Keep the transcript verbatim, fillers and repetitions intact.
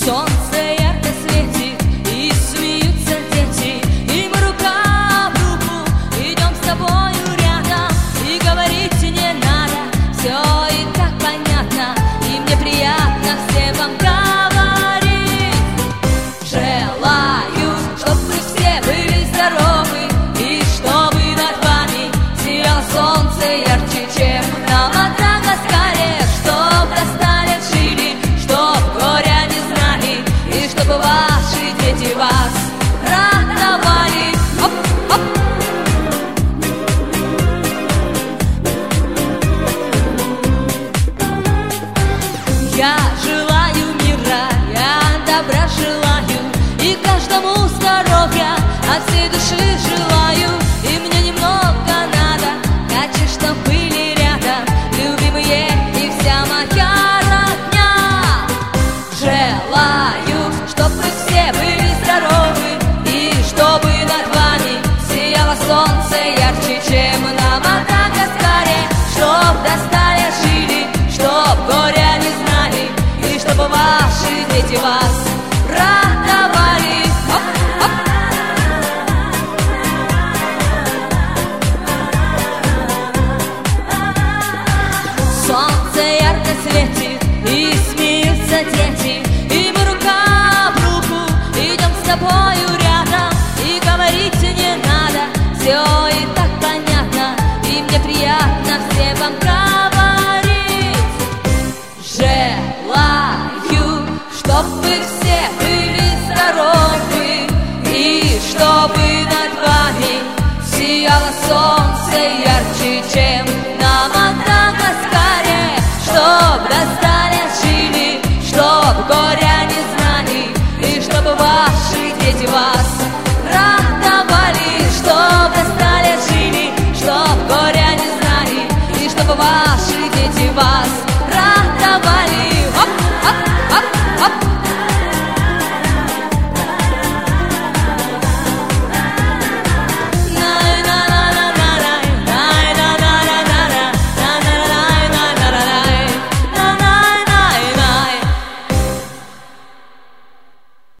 Солнце ярко светит, и смеются дети, и мы рука в руку идем с тобою рядом. И говорить не надо, все и так понятно, и мне приятно всем вам говорить. Желаю, чтоб вы все были здоровы, и чтобы над вами сияло солнце ярче, чем на Мадагаскаре. Чтоб до лет жили, чтоб горя не знали, и чтобы ваши дети вас радовали. Оп, оп. Я желаю мира, я добра желаю, и каждому здоровья от всей души желаю.